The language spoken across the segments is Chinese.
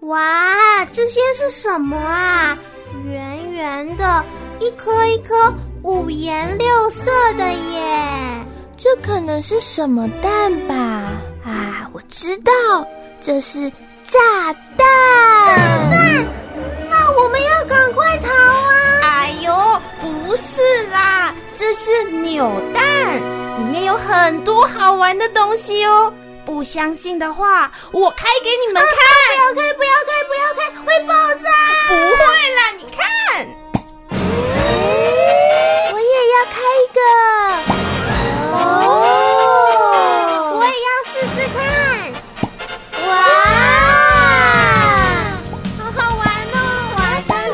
哇，这些是什么啊？圆圆的，一颗一颗五颜六色的耶！ 这可能是什么蛋吧？啊，我知道，这是炸弹！ 炸弹？那我们要赶快逃啊！ 哎呦，不是啦，这是扭蛋，里面有很多好玩的东西哦。不相信的话，我开给你们看。 不要开，会爆炸！ 不会啦，你看。 我也要开一个。 我也要试试看。哇， 好好玩哦！ 哇，真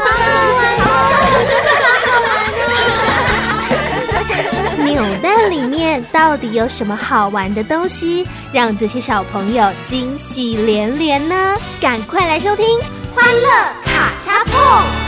的好好玩哦！扭蛋里面到底有什么好玩的东西，让这些小朋友惊喜连连呢？赶快来收听《欢乐卡恰碰》。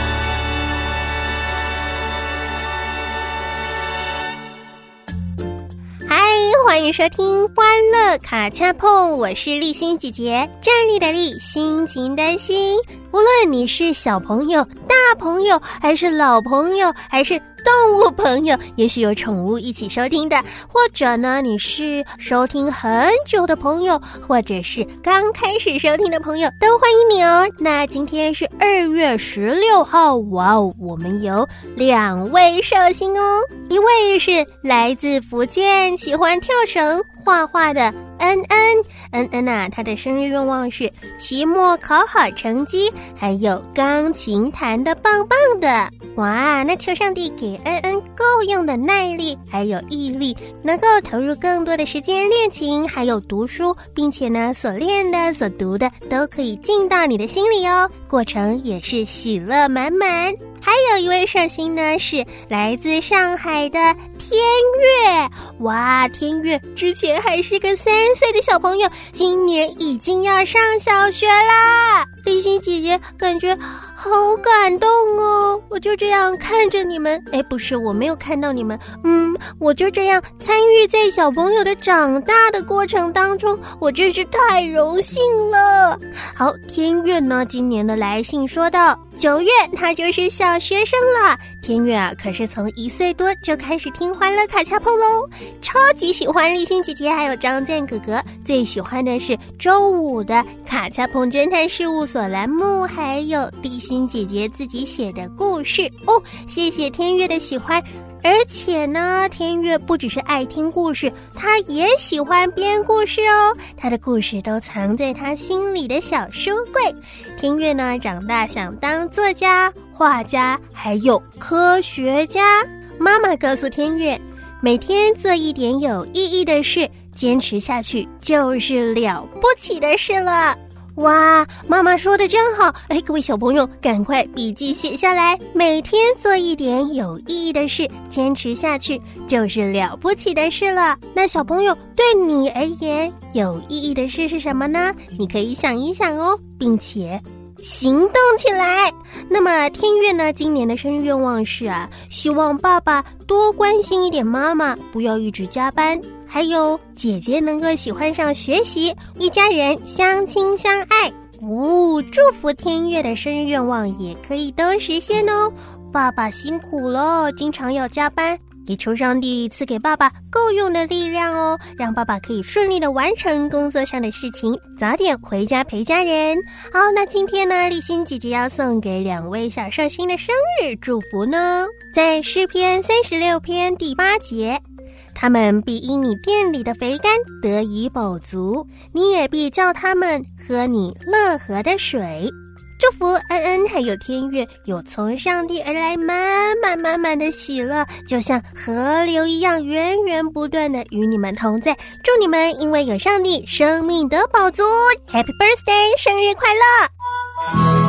欢迎收听《欢乐卡恰碰》，我是立心姐姐，站立的立，心情的心。无论你是小朋友、大朋友，还是老朋友，还是动物朋友，也许有宠物一起收听的，或者呢你是收听很久的朋友，或者是刚开始收听的朋友，都欢迎你哦。那今天是2月16号，哇哦，我们有2位寿星哦，一位是来自福建，喜欢跳绳画画的恩啊，他的生日愿望是期末考好成绩，还有钢琴弹得棒棒的。哇，那求上帝给恩够用的耐力还有毅力，能够投入更多的时间练琴还有读书，并且呢所练的所读的都可以进到你的心里哦，过程也是喜乐满满。还有一位寿星呢是来自上海的天月。哇，天月之前还是个3岁的小朋友，今年已经要上小学啦。立心姐姐感觉好感动哦，我就这样看着你们，不是，我没有看到你们，我就这样参与在小朋友的长大的过程当中，我真是太荣幸了。好，天月呢今年的来信说到9月他就是小学生了。天月啊可是从1岁多就开始听欢乐卡恰碰咯，超级喜欢立心姐姐还有张健哥哥，最喜欢的是周5的卡恰碰侦探事务所栏目，还有立心姐姐自己写的故事哦。谢谢天月的喜欢，而且呢天月不只是爱听故事，他也喜欢编故事哦，他的故事都藏在他心里的小书柜。天月呢长大想当作家、画家还有科学家。妈妈告诉天月，每天做一点有意义的事，坚持下去就是了不起的事了。哇，妈妈说的真好，各位小朋友赶快笔记写下来，每天做一点有意义的事，坚持下去就是了不起的事了。那小朋友，对你而言有意义的事是什么呢？你可以想一想哦，并且行动起来。那么天月呢今年的生日愿望是希望爸爸多关心一点妈妈，不要一直加班，还有姐姐能够喜欢上学习，一家人相亲相爱。祝福天月的生日愿望也可以都实现哦。爸爸辛苦了，经常要加班，也求上帝赐给爸爸够用的力量哦，让爸爸可以顺利的完成工作上的事情，早点回家陪家人。好，那今天呢立心姐姐要送给2位小寿星的生日祝福呢，在诗篇36篇第8节，他们必因你殿里的肥甘得以饱足，你也必叫他们喝你乐河的水。祝福恩还有天月有从上帝而来满满的喜乐，就像河流一样源源不断的与你们同在。祝你们因为有上帝生命得饱足。 Happy birthday， 生日快乐。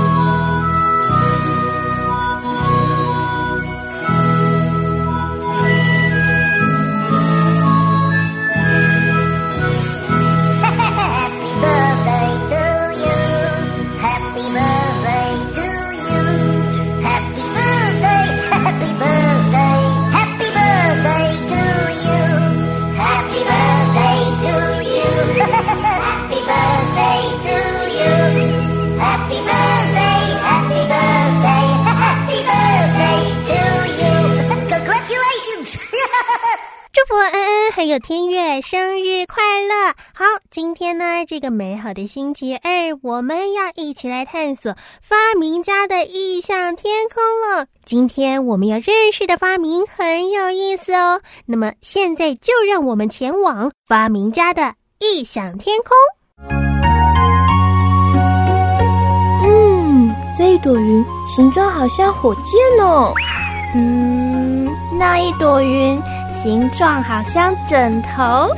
Happy birthday to you. 还有天月生日快乐！好，今天呢，这个美好的星期二，我们要一起来探索发明家的异想天空了。今天我们要认识的发明很有意思哦，那么现在就让我们前往发明家的异想天空。 这一朵云形状好像火箭哦。 那一朵云形状好像枕头。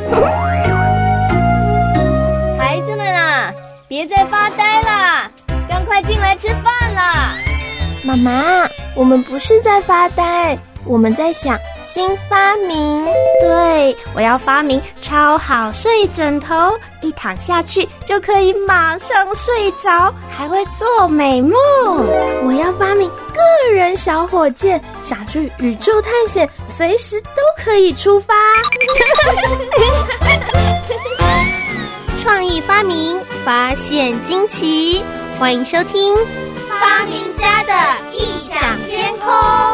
孩子们啊，别再发呆啦，赶快进来吃饭啦！ 妈妈，我们不是在发呆，我们在想新发明。 对，我要发明超好睡枕头，一躺下去就可以马上睡着，还会做美梦。 我要发明个人小火箭，想去宇宙探险，随时都可以出发。 创意发明，发现惊奇，欢迎收听发明家的异想天空。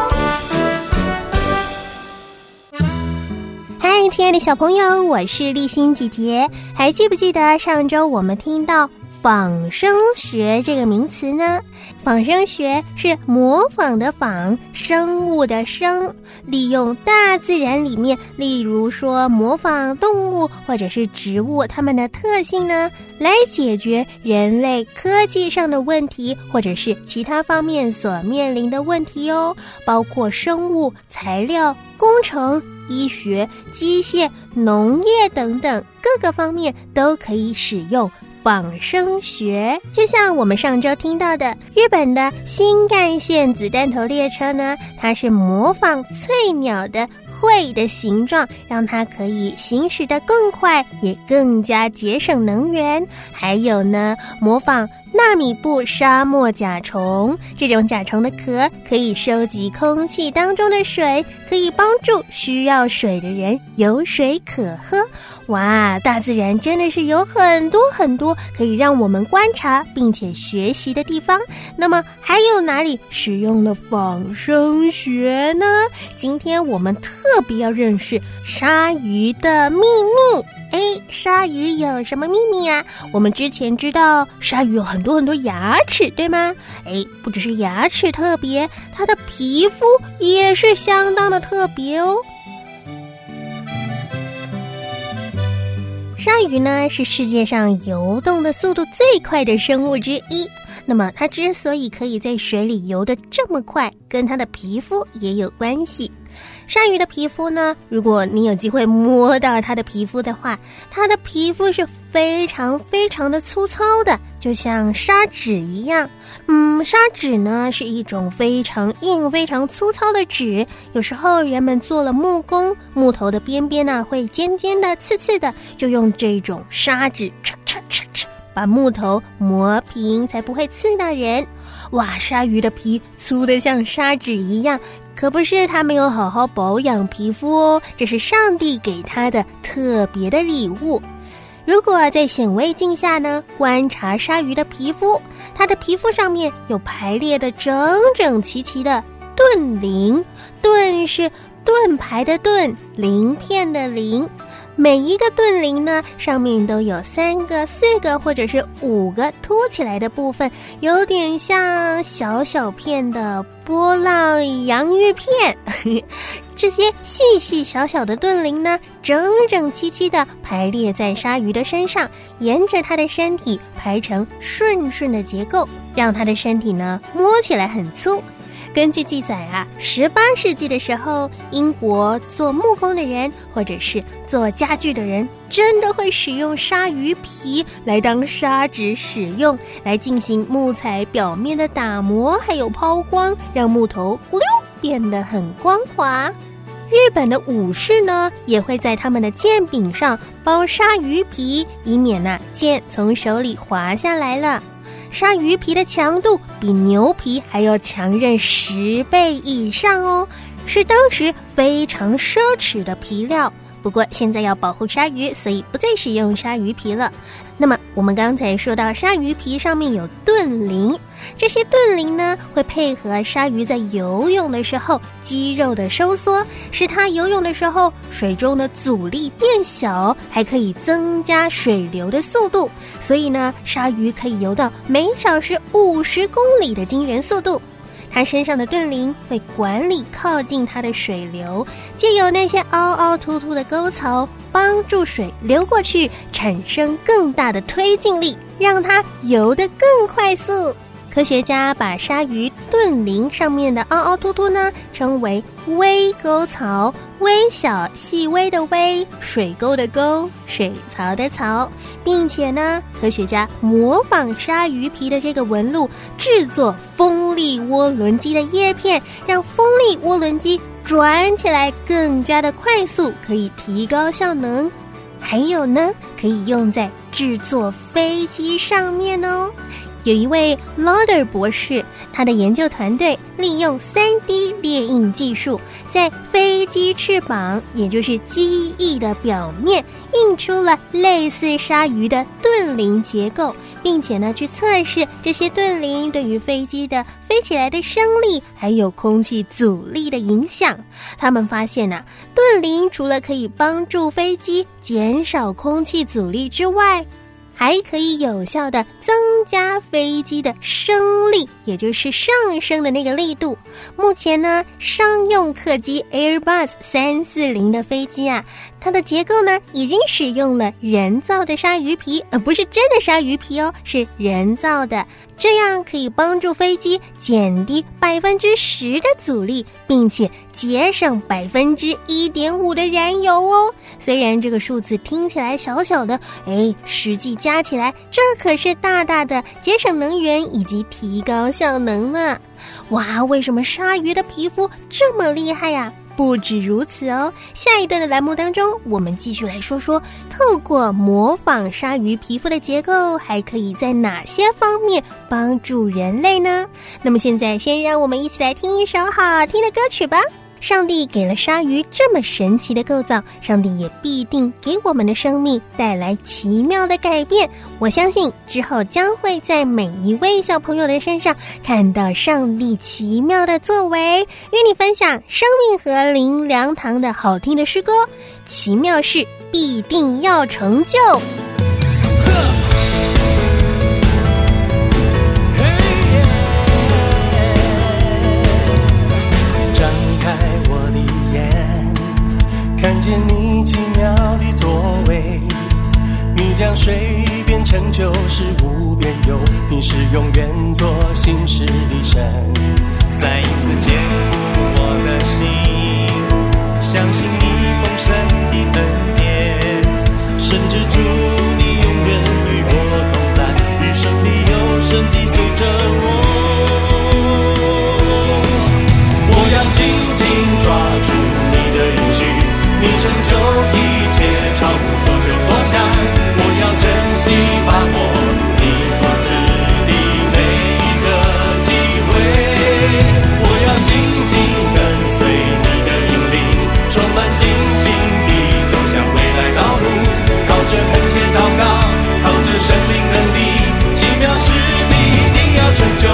嗨，亲爱的小朋友，我是立新姐姐。还记不记得上周我们听到仿生学这个名词呢？仿生学是模仿的仿，生物的生，利用大自然里面，例如说模仿动物或者是植物它们的特性呢，来解决人类科技上的问题，或者是其他方面所面临的问题哦，包括生物、材料、工程、医学、机械、农业等等各个方面都可以使用仿生学。就像我们上周听到的日本的新干线子弹头列车呢，它是模仿翠鸟的喙的形状，让它可以行驶得更快，也更加节省能源。还有呢，模仿纳米布沙漠甲虫，这种甲虫的壳可以收集空气当中的水，可以帮助需要水的人有水可喝。哇，大自然真的是有很多很多可以让我们观察并且学习的地方。那么还有哪里使用了仿生学呢？今天我们特别要认识鲨鱼的秘密。鲨鱼有什么秘密啊？我们之前知道鲨鱼有很多很多牙齿，对吗？不只是牙齿特别，它的皮肤也是相当的特别哦。鲨鱼呢，是世界上游动的速度最快的生物之一。那么它之所以可以在水里游得这么快，跟它的皮肤也有关系。鲨鱼的皮肤呢，如果你有机会摸到它的皮肤的话，它的皮肤是非常非常的粗糙的，就像砂纸一样。砂纸呢是一种非常硬非常粗糙的纸，有时候人们做了木工，木头的边边呢会尖尖的刺刺的，就用这种砂纸把木头磨平，才不会刺到人。哇，鲨鱼的皮粗得像砂纸一样，可不是它没有好好保养皮肤哦，这是上帝给它的特别的礼物。如果在显微镜下呢，观察鲨鱼的皮肤，它的皮肤上面有排列的整整齐齐的盾鳞，盾是盾牌的盾，鳞片的鳞。每一个盾鳞呢，上面都有3个、4个或者是5个凸起来的部分，有点像小小片的波浪洋芋片。这些细细小小的盾鳞呢，整整齐齐地排列在鲨鱼的身上，沿着它的身体排成顺顺的结构，让它的身体呢摸起来很粗。根据记载啊，18世纪的时候，英国做木工的人或者是做家具的人，真的会使用鲨鱼皮来当砂纸使用，来进行木材表面的打磨还有抛光，让木头咕溜变得很光滑。日本的武士呢，也会在他们的剑柄上包鲨鱼皮，以免剑从手里滑下来了。鲨鱼皮的强度比牛皮还要强韧10倍以上哦，是当时非常奢侈的皮料。不过现在要保护鲨鱼，所以不再使用鲨鱼皮了。那么我们刚才说到鲨鱼皮上面有盾鳞， 这些盾鳞呢，会配合鲨鱼在游泳的时候肌肉的收缩，使它游泳的时候水中的阻力变小，还可以增加水流的速度。所以呢，鲨鱼可以游到每小时50公里的惊人速度。它身上的盾鳞会管理靠近它的水流，借由那些凹凹凸凸的沟槽，帮助水流过去，产生更大的推进力，让它游得更快速。科学家把鲨鱼盾鳞上面的凹凹凸凸呢，称为微沟槽，微小细微的微，水沟的沟，水槽的槽，并且呢，科学家模仿鲨鱼皮的这个纹路，制作风力涡轮机的叶片，让风力涡轮机转起来更加的快速，可以提高效能。还有呢，可以用在制作飞机上面哦。有一位 Lauder 博士，他的研究团队利用 3D 列印技术，在飞机翅膀，也就是机翼的表面，印出了类似鲨鱼的盾鳞结构，并且呢，去测试这些盾鳞对于飞机的飞起来的升力，还有空气阻力的影响。他们发现啊，盾鳞除了可以帮助飞机减少空气阻力之外，还可以有效地增加飞机的升力，也就是上升的那个力度。目前呢，商用客机 Airbus 340的飞机啊，它的结构呢已经使用了人造的鲨鱼皮，不是真的鲨鱼皮哦，是人造的，这样可以帮助飞机减低10%的阻力，并且节省1.5%的燃油哦。虽然这个数字听起来小小的，实际加起来，这可是大大的节省能源以及提高效能呢。哇，为什么鲨鱼的皮肤这么厉害呀？不止如此哦，下一段的栏目当中，我们继续来说说，透过模仿鲨鱼皮肤的结构，还可以在哪些方面帮助人类呢？那么现在，先让我们一起来听一首好听的歌曲吧。上帝给了鲨鱼这么神奇的构造，上帝也必定给我们的生命带来奇妙的改变。我相信之后将会在每一位小朋友的身上看到上帝奇妙的作为。与你分享生命和灵粮堂的好听的诗歌，奇妙事必定要成就。 看见你奇妙的作为，你将水变成就，是无边有，你是永远做新事的神。再一次坚固我的心，相信你丰盛的恩典，甚至主你永远与我同在，一生里有神迹随着我。我要紧紧抓住你的应许，你成就一切超乎所求所想，我要珍惜把握你所赐的每一个机会。我要紧紧跟随你的引领，充满信心地走向未来道路，靠着恳切祷告，靠着神灵能力，奇妙事必定要成就。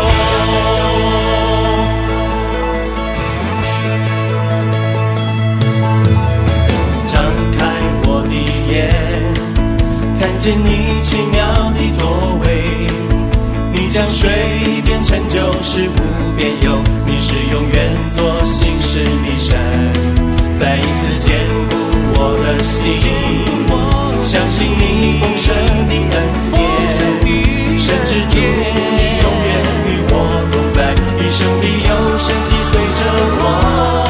看见你奇妙的作为，你将水变成酒，是无边有，你是永远做新事的神。再一次坚固我的心，相信你丰盛的恩典，甚至主你永远与我同在，一生里有神迹随着我。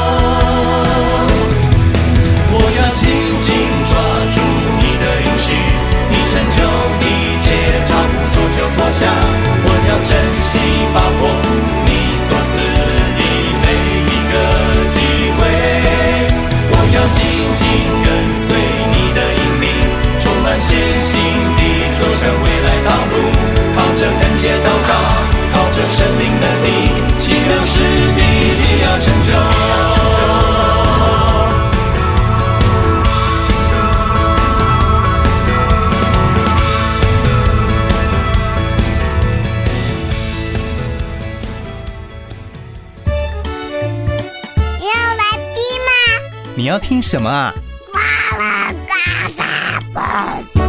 我要紧紧抓住你的应许，你成就一切超乎所求所想，我要珍惜把握你所赐的每一个机会。我要紧紧跟随你的引领，充满信心地走向未来道路，靠着恳切祷告，靠着神灵能力，奇妙事必定要成就。 你要听什么啊？ 快乐大沙包。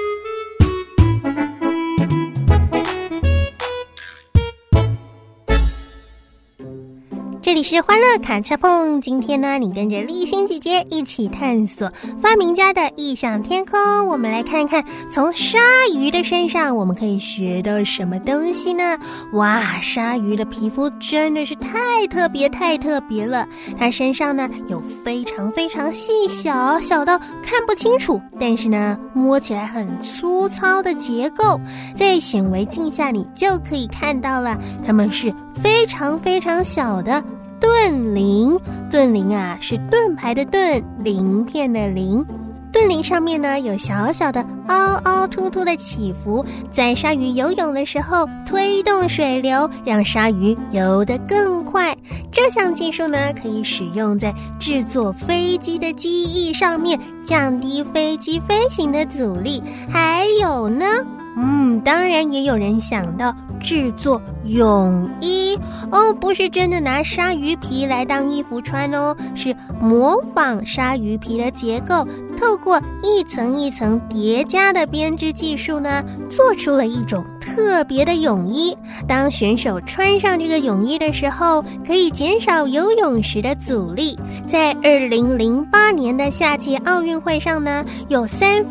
这里是欢乐卡恰碰，今天呢，你跟着立新姐姐一起探索发明家的异想天空。我们来看看，从鲨鱼的身上我们可以学到什么东西呢？哇，鲨鱼的皮肤真的是太特别了。它身上呢有非常细小到看不清楚，但是呢摸起来很粗糙的结构，在显微镜下你就可以看到了，它们是非常小的盾鳞。盾鳞啊，是盾牌的盾，鳞片的鳞。盾鳞上面呢有小小的凹凸的起伏，在鲨鱼游泳的时候推动水流，让鲨鱼游得更快。这项技术呢可以使用在制作飞机的机翼上面，降低飞机飞行的阻力。还有呢当然也有人想到制作泳衣哦，不是真的拿鲨鱼皮来当衣服穿哦，是模仿鲨鱼皮的结构，透过一层一层叠加的编织技术呢，做出了一种特别的泳衣。当选手穿上这个泳衣的时候，可以减少游泳时的阻力。在2008年的夏季奥运会上呢，有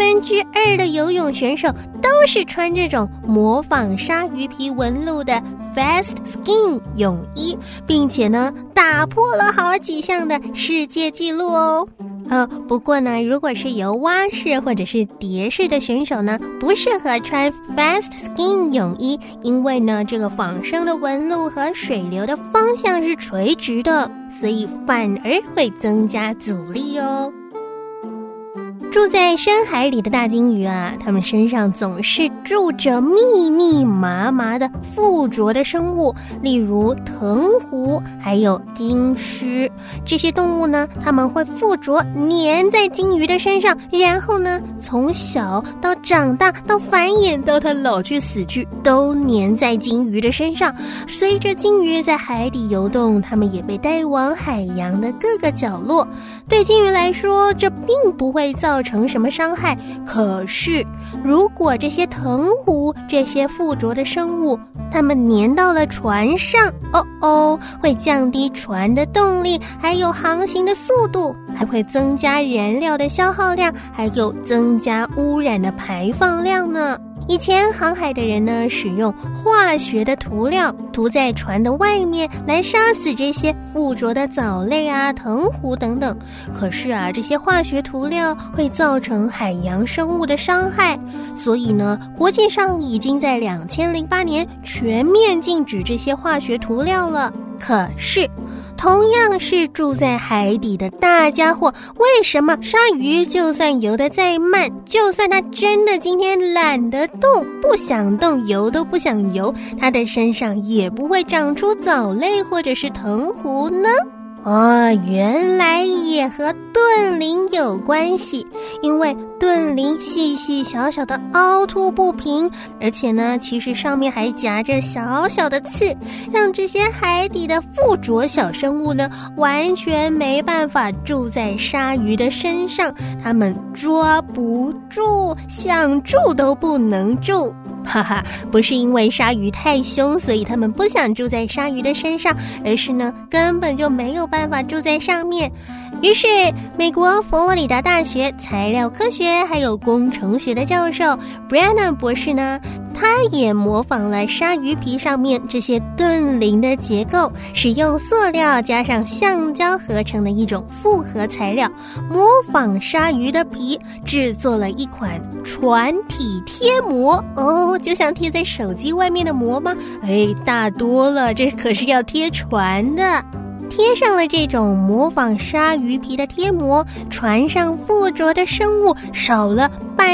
2/3的游泳选手都是穿这种模仿鲨鱼皮纹路的 Fast Skin 泳衣，并且呢打破了好几项的世界纪录哦。不过呢，如果是游蛙式或者是蝶式的选手呢，不适合穿 Fast Skin 泳衣，因为呢这个仿生的纹路和水流的方向是垂直的，所以反而会增加阻力哦。住在深海里的大鲸鱼啊，它们身上总是住着密麻的附着的生物，例如藤壶还有鲸虱。这些动物呢，它们会附着粘在鲸鱼的身上，然后呢从小到长大到繁衍到它老去死去，都粘在鲸鱼的身上。随着鲸鱼在海底游动，它们也被带往海洋的各个角落。对鲸鱼来说，这并不会造成什么伤害，可是如果这些藤壶，这些附着的生物，它们粘到了船上，会降低船的动力，还有航行的速度，还会增加燃料的消耗量，还有增加污染的排放量呢。以前航海的人呢，使用化学的涂料涂在船的外面，来杀死这些附着的藻类啊、藤壶等等。可是啊，这些化学涂料会造成海洋生物的伤害，所以呢，国际上已经在2008年全面禁止这些化学涂料了。可是同样是住在海底的大家伙，为什么鲨鱼就算游得再慢，就算它真的今天懒得动，不想动，游都不想游，它的身上也不会长出藻类或者是藤壶呢？原来也和盾鳞有关系，因为盾鳞细小的凹凸不平，而且呢其实上面还夹着小小的刺，让这些海底的附着小生物呢完全没办法住在鲨鱼的身上，它们抓不住，想住都不能住。不是因为鲨鱼太凶，所以他们不想住在鲨鱼的身上，而是呢根本就没有办法住在上面。于是美国佛罗里达大学材料科学还有工程学的教授 Brennan 博士呢，他也模仿了鲨鱼皮上面这些盾鳞的结构，使用塑料加上橡胶合成的一种复合材料，模仿鲨鱼的皮，制作了一款船体贴膜。就像贴在手机外面的膜吗？大多了，这可是要贴船的。贴上了这种模仿鲨鱼皮的贴膜，船上附着的生物少了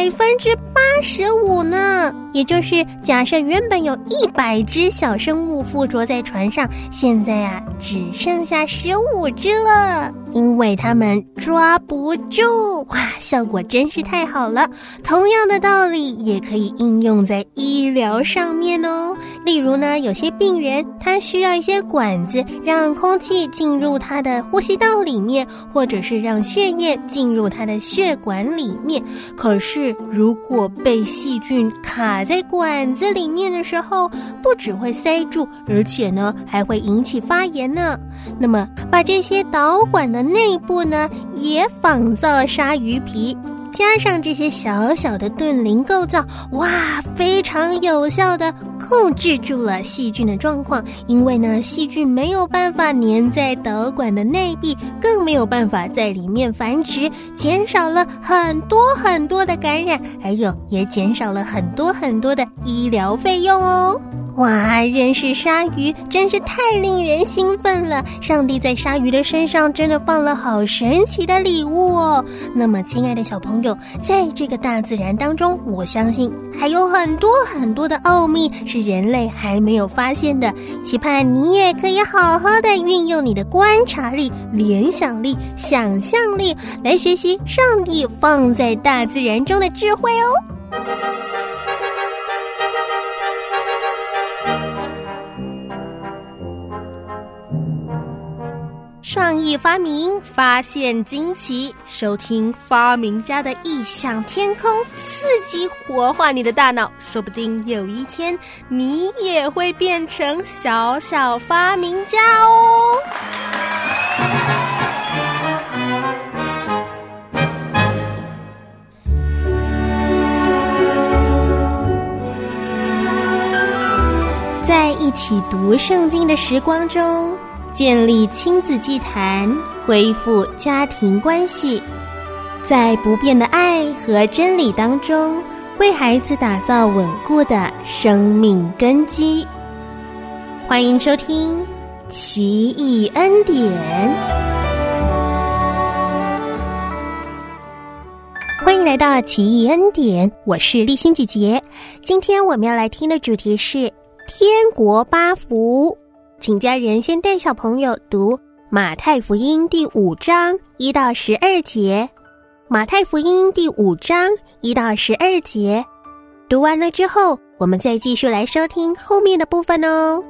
85%呢。也就是假设原本有100只小生物附着在船上，现在只剩下15只了。 因为他们抓不住。哇，效果真是太好了。同样的道理也可以应用在医疗上面哦。例如呢，有些病人他需要一些管子让空气进入他的呼吸道里面，或者是让血液进入他的血管里面。可是如果被细菌卡在管子里面的时候，不只会塞住，而且呢还会引起发炎呢。那么把这些导管的内部呢也仿造鲨鱼皮，加上这些小小的盾鳞构造，哇，非常有效的控制住了细菌的状况。因为呢，细菌没有办法粘在导管的内壁，更没有办法在里面繁殖，减少了很多很多的感染，还有也减少了很多很多的医疗费用哦。哇，认识鲨鱼真是太令人兴奋了！上帝在鲨鱼的身上真的放了好神奇的礼物哦。那么亲爱的小朋友，在这个大自然当中，我相信还有很多很多的奥秘是人类还没有发现的，期盼你也可以好好的运用你的观察力、联想力、想象力来学习上帝放在大自然中的智慧哦。创意发明，发现惊奇，收听发明家的异想天空，刺激活化你的大脑，说不定有一天你也会变成小小发明家哦。在一起读圣经的时光中，建立亲子祭坛，恢复家庭关系，在不变的爱和真理当中，为孩子打造稳固的生命根基。欢迎收听奇异恩典。欢迎来到奇异恩典，我是丽欣姐姐。今天我们要来听的主题是天国八福。请家人先带小朋友读马太福音第5章1到12节。马太福音第5章1到12节，读完了之后，我们再继续来收听后面的部分哦。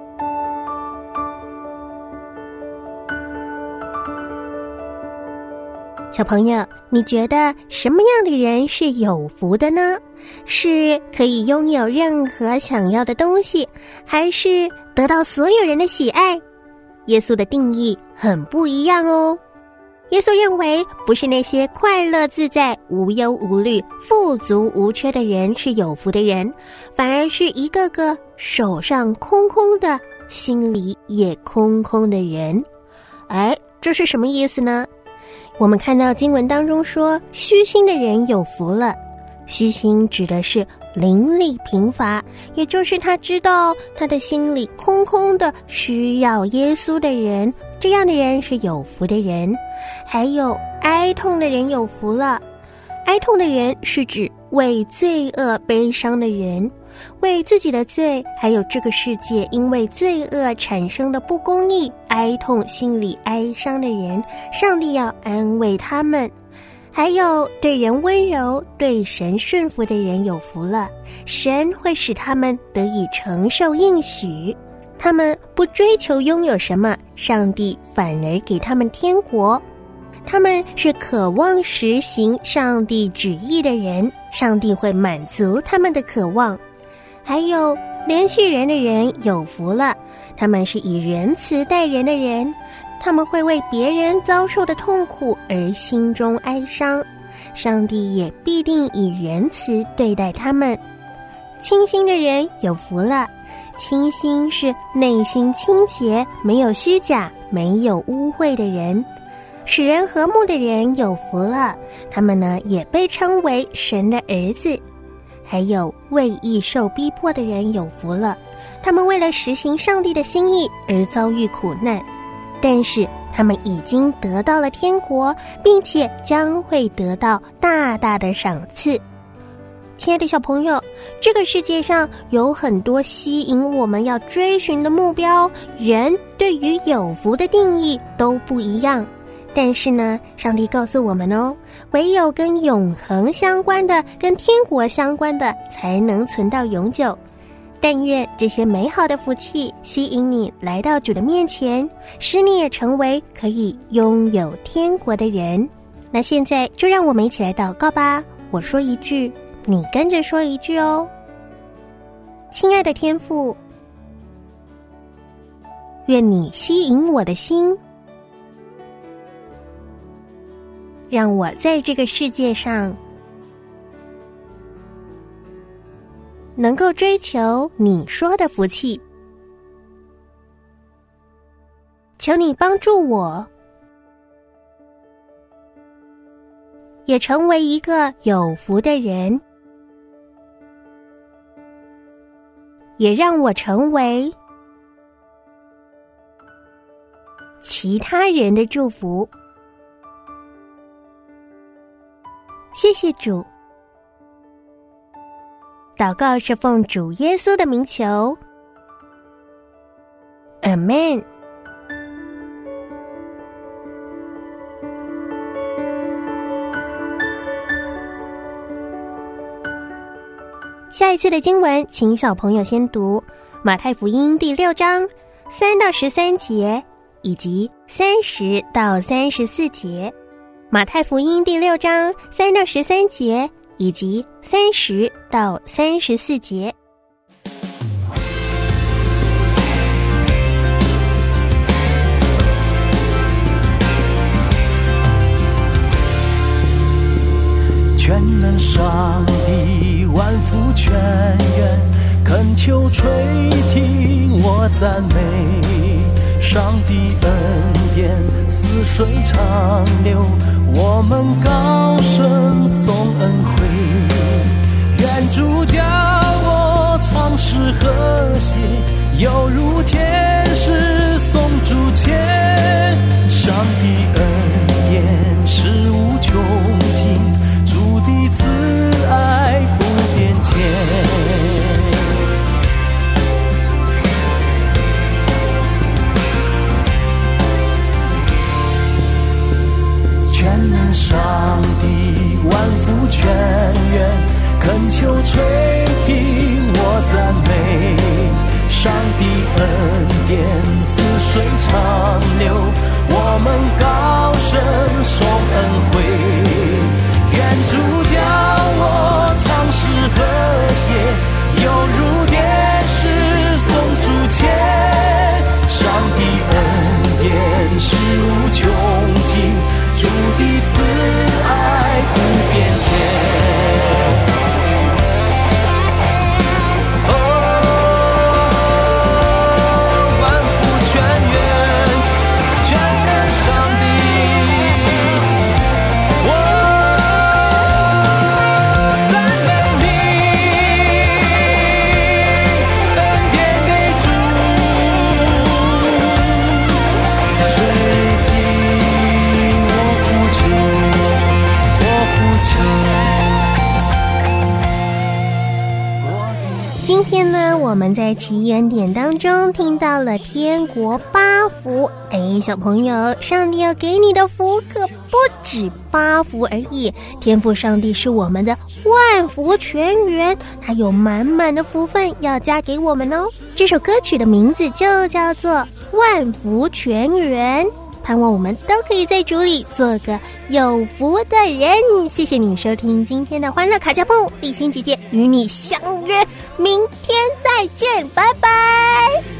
小朋友，你觉得什么样的人是有福的呢？是可以拥有任何想要的东西，还是得到所有人的喜爱？耶稣的定义很不一样哦。耶稣认为，不是那些快乐自在、无忧无虑、富足无缺的人是有福的人，反而是一个个手上空空的，心里也空空的人。哎，这是什么意思呢？我们看到经文当中说，虚心的人有福了。虚心指的是灵力贫乏，也就是他知道他的心里空空的，需要耶稣的人，这样的人是有福的人。还有哀痛的人有福了。哀痛的人是指为罪恶悲伤的人，为自己的罪，还有这个世界因为罪恶产生的不公义哀痛、心里哀伤的人，上帝要安慰他们。还有对人温柔、对神顺服的人有福了，神会使他们得以承受应许。他们不追求拥有什么，上帝反而给他们天国。他们是渴望实行上帝旨意的人，上帝会满足他们的渴望。还有怜恤人的人有福了，他们是以仁慈待人的人，他们会为别人遭受的痛苦而心中哀伤，上帝也必定以仁慈对待他们。清心的人有福了，清心是内心清洁，没有虚假，没有污秽的人。使人和睦的人有福了，他们呢也被称为神的儿子。还有为义受逼迫的人有福了，他们为了实行上帝的心意而遭遇苦难，但是他们已经得到了天国，并且将会得到大大的赏赐。亲爱的小朋友，这个世界上有很多吸引我们要追寻的目标，人对于有福的定义都不一样。 但是呢，上帝告诉我们哦，唯有跟永恒相关的，跟天国相关的，才能存到永久。但愿这些美好的福气吸引你来到主的面前，使你也成为可以拥有天国的人。那现在就让我们一起来祷告吧，我说一句，你跟着说一句哦。亲爱的天父，愿你吸引我的心，让我在这个世界上能够追求你说的福气。求你帮助我，也成为一个有福的人，也让我成为其他人的祝福。谢谢主，祷告是奉主耶稣的名求，阿们。下一次的经文，请小朋友先读马太福音第6章3到13节，以及30到34节。马太福音第6章3到13节，以及30到34节。 全能上帝万福全源，恳求垂听我赞美。上帝恩典似水长流，我们高声颂恩惠。愿主叫我唱诗和谐，犹如天使颂主前。上帝恩典是无穷尽，主的慈爱不变迁。全能上帝万福全源，恳求垂听我赞美。上帝恩典似水长流，我们高声颂恩惠。愿主叫我唱诗和谐，犹如电视颂主前。上帝恩典是无穷尽，主的慈爱不变迁。 今天呢，我们在奇异恩典当中听到了天国8福。小朋友，上帝要给你的福可不止8福而已，天父上帝是我们的万福全源，他有满满的福分要加给我们哦。这首歌曲的名字就叫做万福全源，盼望我们都可以在主里做个有福的人。谢谢你收听今天的欢乐卡夹碰，丽欣姐姐与你相约明天再见，拜拜。